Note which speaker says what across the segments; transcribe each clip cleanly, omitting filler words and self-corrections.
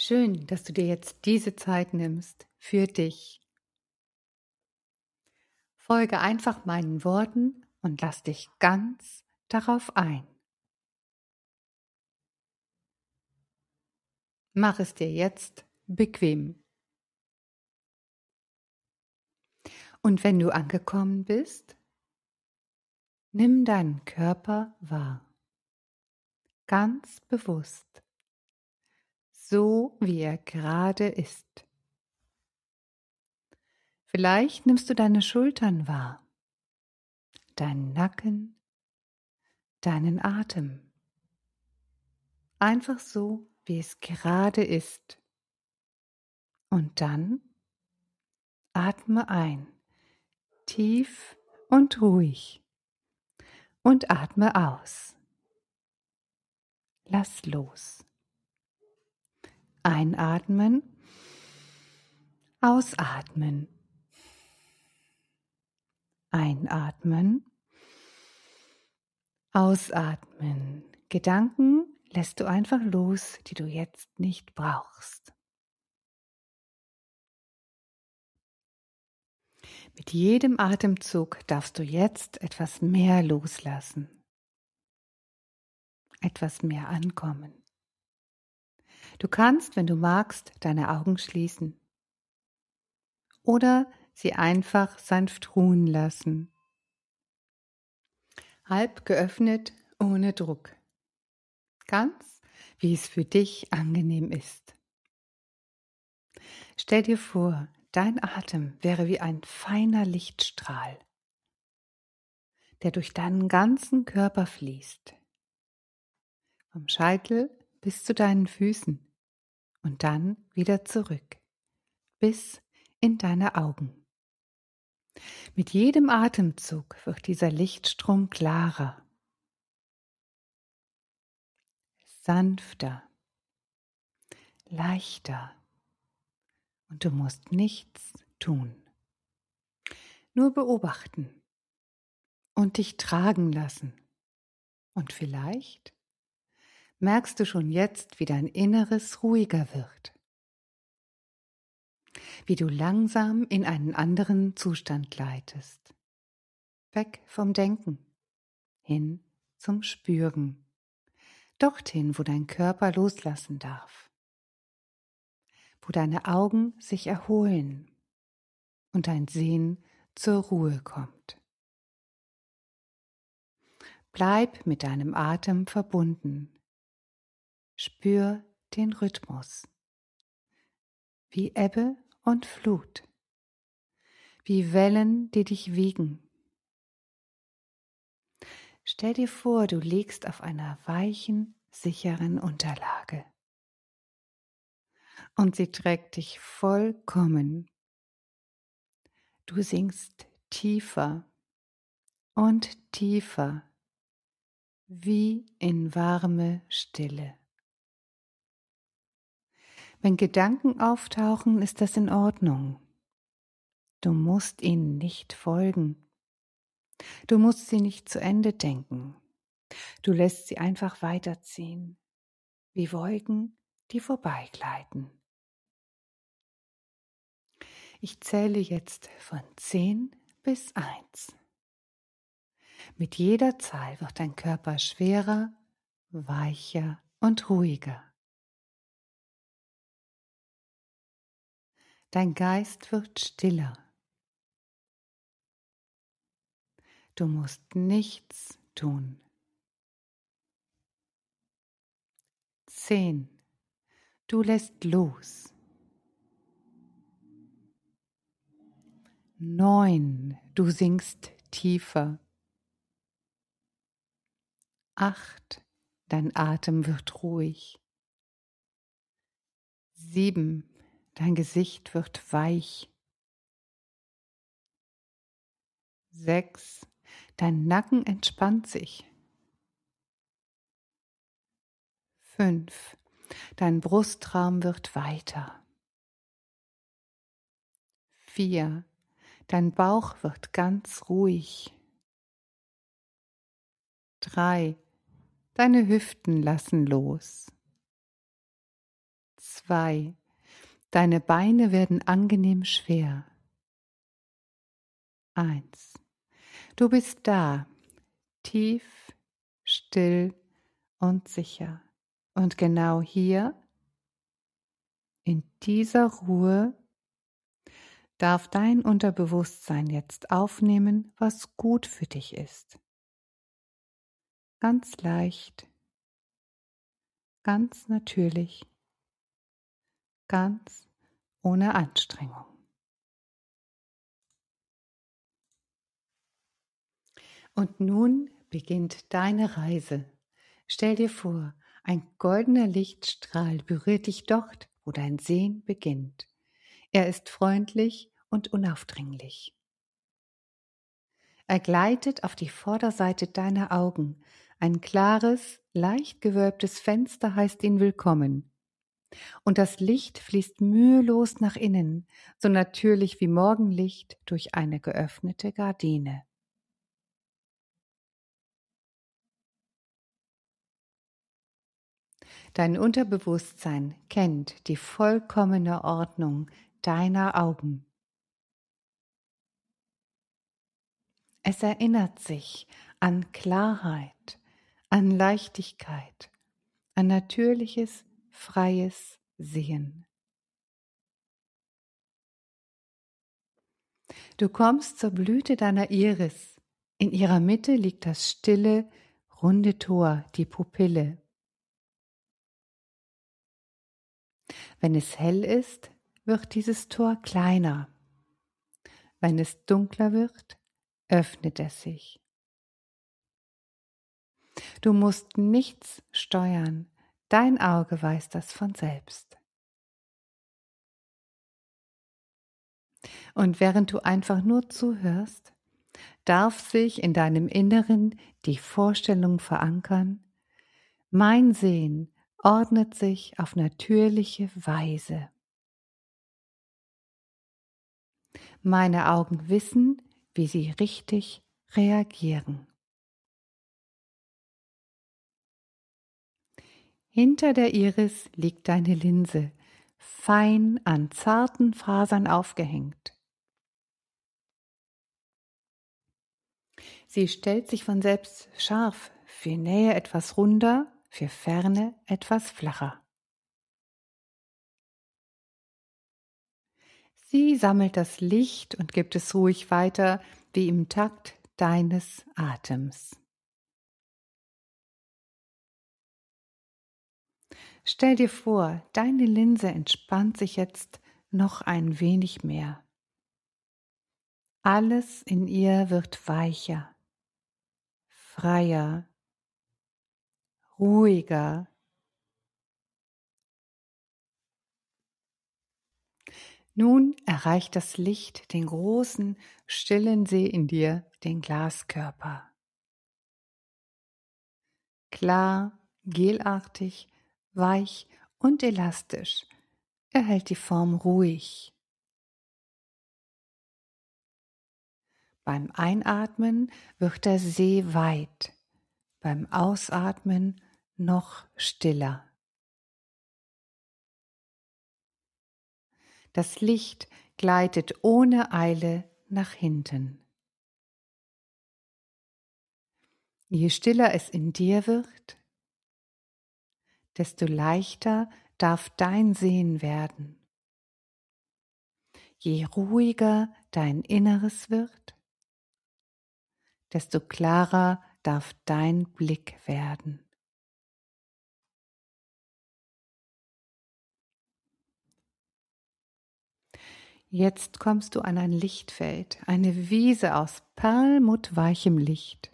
Speaker 1: Schön, dass du dir jetzt diese Zeit nimmst für dich. Folge einfach meinen Worten und lass dich ganz darauf ein. Mach es dir jetzt bequem. Und wenn du angekommen bist, nimm deinen Körper wahr. Ganz bewusst. So wie er gerade ist. Vielleicht nimmst du deine Schultern wahr, deinen Nacken, deinen Atem. Einfach so, wie es gerade ist. Und dann atme ein, tief und ruhig. Und atme aus. Lass los. Einatmen, ausatmen. Einatmen, ausatmen. Gedanken lässt du einfach los, die du jetzt nicht brauchst. Mit jedem Atemzug darfst du jetzt etwas mehr loslassen, etwas mehr ankommen. Du kannst, wenn du magst, deine Augen schließen oder sie einfach sanft ruhen lassen. Halb geöffnet, ohne Druck. Ganz, wie es für dich angenehm ist. Stell dir vor, dein Atem wäre wie ein feiner Lichtstrahl, der durch deinen ganzen Körper fließt. Vom Scheitel bis zu deinen Füßen und dann wieder zurück, bis in deine Augen. Mit jedem Atemzug wird dieser Lichtstrom klarer, sanfter, leichter und du musst nichts tun. Nur beobachten und dich tragen lassen. Und vielleicht merkst du schon jetzt, wie dein Inneres ruhiger wird, wie du langsam in einen anderen Zustand gleitest, weg vom Denken, hin zum Spüren, dorthin, wo dein Körper loslassen darf, wo deine Augen sich erholen und dein Sehen zur Ruhe kommt. Bleib mit deinem Atem verbunden. Spür den Rhythmus, wie Ebbe und Flut, wie Wellen, die dich wiegen. Stell dir vor, du liegst auf einer weichen, sicheren Unterlage und sie trägt dich vollkommen. Du sinkst tiefer und tiefer, wie in warme Stille. Wenn Gedanken auftauchen, ist das in Ordnung. Du musst ihnen nicht folgen. Du musst sie nicht zu Ende denken. Du lässt sie einfach weiterziehen, wie Wolken, die vorbeigleiten. Ich zähle jetzt von 10 bis 1. Mit jeder Zahl wird dein Körper schwerer, weicher und ruhiger. Dein Geist wird stiller. Du musst nichts tun. 10. Du lässt los. 9. Du sinkst tiefer. 8. Dein Atem wird ruhig. 7. Dein Gesicht wird weich. 6. Dein Nacken entspannt sich. 5. Dein Brustraum wird weiter. 4. Dein Bauch wird ganz ruhig. 3. Deine Hüften lassen los. 2. Deine Beine werden angenehm schwer. 1. Du bist da, tief, still und sicher. Und genau hier, in dieser Ruhe, darf dein Unterbewusstsein jetzt aufnehmen, was gut für dich ist. Ganz leicht, ganz natürlich, ganz ohne Anstrengung. Und nun beginnt deine Reise. Stell dir vor, ein goldener Lichtstrahl berührt dich dort, wo dein Sehen beginnt. Er ist freundlich und unaufdringlich. Er gleitet auf die Vorderseite deiner Augen. Ein klares, leicht gewölbtes Fenster heißt ihn willkommen. Und das Licht fließt mühelos nach innen, so natürlich wie Morgenlicht durch eine geöffnete Gardine. Dein Unterbewusstsein kennt die vollkommene Ordnung deiner Augen. Es erinnert sich an Klarheit, an Leichtigkeit, an natürliches, freies Sehen. Du kommst zur Blüte deiner Iris. In ihrer Mitte liegt das stille, runde Tor, die Pupille. Wenn es hell ist, wird dieses Tor kleiner. Wenn es dunkler wird, öffnet es sich. Du musst nichts steuern, dein Auge weiß das von selbst. Und während du einfach nur zuhörst, darf sich in deinem Inneren die Vorstellung verankern, mein Sehen ordnet sich auf natürliche Weise. Meine Augen wissen, wie sie richtig reagieren. Hinter der Iris liegt deine Linse, fein an zarten Fasern aufgehängt. Sie stellt sich von selbst scharf, für Nähe etwas runder, für Ferne etwas flacher. Sie sammelt das Licht und gibt es ruhig weiter, wie im Takt deines Atems. Stell dir vor, deine Linse entspannt sich jetzt noch ein wenig mehr. Alles in ihr wird weicher, freier, ruhiger. Nun erreicht das Licht den großen, stillen See in dir, den Glaskörper. Klar, gelartig, weich und elastisch. Er hält die Form ruhig. Beim Einatmen wird der See weit, beim Ausatmen noch stiller. Das Licht gleitet ohne Eile nach hinten. Je stiller es in dir wird, desto leichter darf dein Sehen werden. Je ruhiger dein Inneres wird, desto klarer darf dein Blick werden. Jetzt kommst du an ein Lichtfeld, eine Wiese aus perlmuttweichem Licht.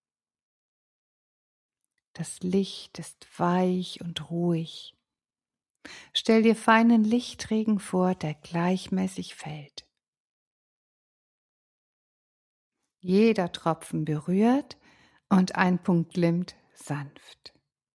Speaker 1: Das Licht ist weich und ruhig. Stell dir feinen Lichtregen vor, der gleichmäßig fällt. Jeder Tropfen berührt und ein Punkt glimmt sanft.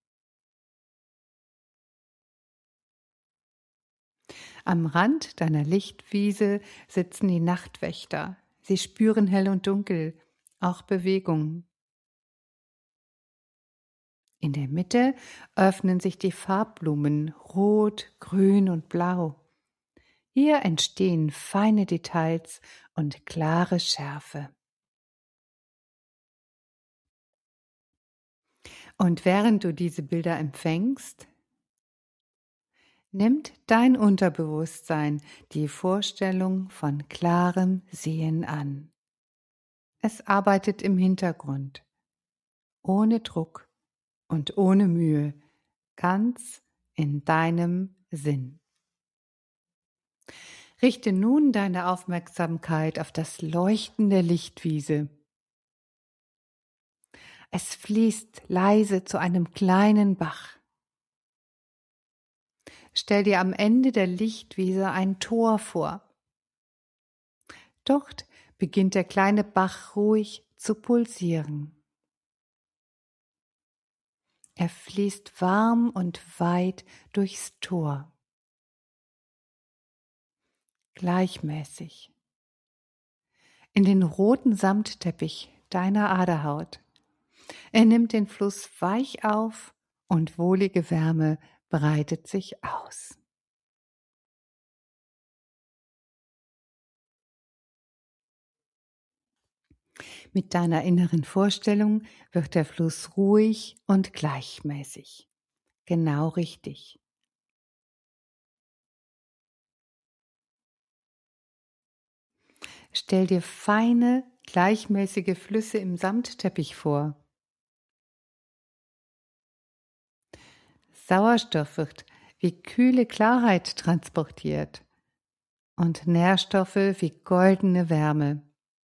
Speaker 1: Am Rand deiner Lichtwiese sitzen die Nachtwächter. Sie spüren hell und dunkel, auch Bewegung. In der Mitte öffnen sich die Farbblumen Rot, Grün und Blau. Hier entstehen feine Details und klare Schärfe. Und während du diese Bilder empfängst, nimmt dein Unterbewusstsein die Vorstellung von klarem Sehen an. Es arbeitet im Hintergrund, ohne Druck und ohne Mühe, ganz in deinem Sinn. Richte nun deine Aufmerksamkeit auf das Leuchten der Lichtwiese. Es fließt leise zu einem kleinen Bach. Stell dir am Ende der Lichtwiese ein Tor vor. Dort beginnt der kleine Bach ruhig zu pulsieren. Er fließt warm und weit durchs Tor. Gleichmäßig. In den roten Samtteppich deiner Aderhaut. Er nimmt den Fluss weich auf und wohlige Wärme breitet sich aus. Mit deiner inneren Vorstellung wird der Fluss ruhig und gleichmäßig. Genau richtig. Stell dir feine, gleichmäßige Flüsse im Samtteppich vor. Sauerstoff wird wie kühle Klarheit transportiert und Nährstoffe wie goldene Wärme.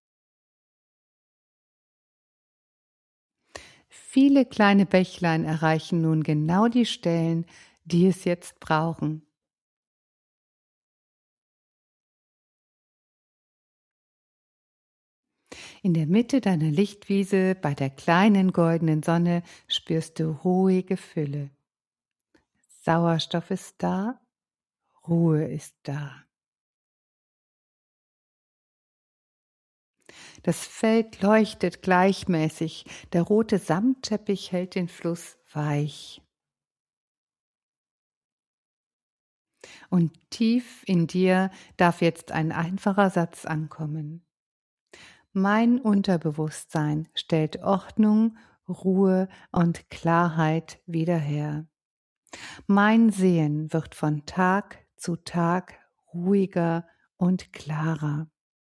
Speaker 1: Viele kleine Bächlein erreichen nun genau die Stellen, die es jetzt brauchen. In der Mitte deiner Lichtwiese bei der kleinen goldenen Sonne spürst du ruhige Fülle. Sauerstoff ist da, Ruhe ist da. Das Feld leuchtet gleichmäßig, der rote Samtteppich hält den Fluss weich. Und tief in dir darf jetzt ein einfacher Satz ankommen. Mein Unterbewusstsein stellt Ordnung, Ruhe und Klarheit wieder her. Mein Sehen wird von Tag zu Tag ruhiger und klarer.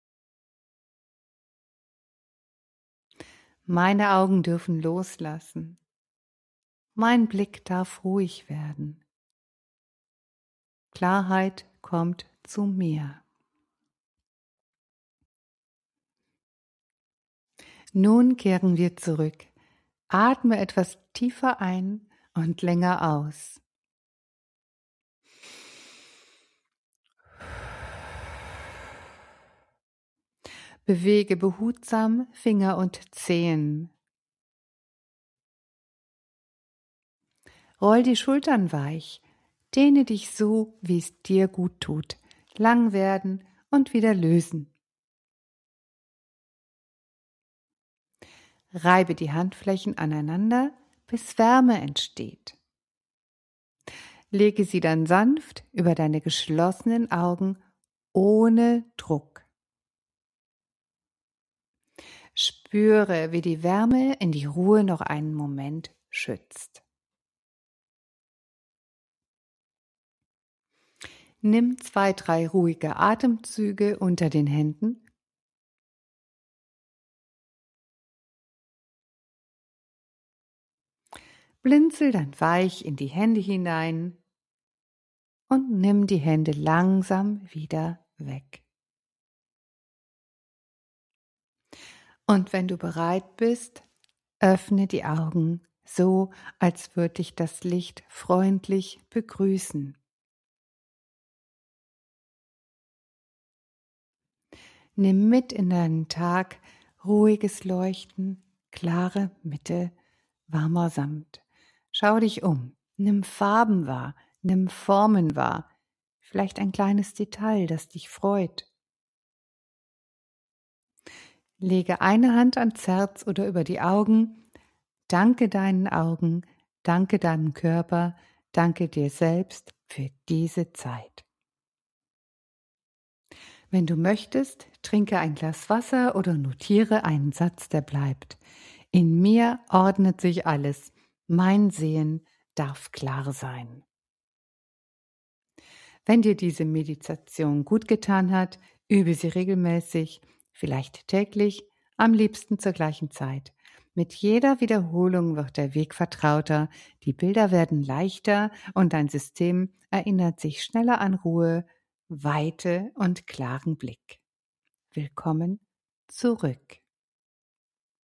Speaker 1: Meine Augen dürfen loslassen. Mein Blick darf ruhig werden. Klarheit kommt zu mir. Nun kehren wir zurück. Atme etwas tiefer ein und länger aus. Bewege behutsam Finger und Zehen. Roll die Schultern weich. Dehne dich so, wie es dir gut tut. Lang werden und wieder lösen. Reibe die Handflächen aneinander, bis Wärme entsteht. Lege sie dann sanft über deine geschlossenen Augen ohne Druck. Spüre, wie die Wärme in die Ruhe noch einen Moment schützt. Nimm 2, 3 ruhige Atemzüge unter den Händen. Blinzel dann weich in die Hände hinein und nimm die Hände langsam wieder weg. Und wenn du bereit bist, öffne die Augen, so als würde dich das Licht freundlich begrüßen. Nimm mit in deinen Tag ruhiges Leuchten, klare Mitte, warmer Samt. Schau dich um, nimm Farben wahr, nimm Formen wahr, vielleicht ein kleines Detail, das dich freut. Lege eine Hand ans Herz oder über die Augen, danke deinen Augen, Danke deinem Körper, danke dir selbst für diese Zeit. Wenn du möchtest, trinke ein Glas Wasser oder notiere einen Satz, der bleibt. In mir ordnet sich alles. Mein Sehen darf klar sein. Wenn dir diese Meditation gut getan hat, übe sie regelmäßig, vielleicht täglich, am liebsten zur gleichen Zeit. Mit jeder Wiederholung wird der Weg vertrauter, die Bilder werden leichter und dein System erinnert sich schneller an Ruhe, Weite und klaren Blick. Willkommen zurück.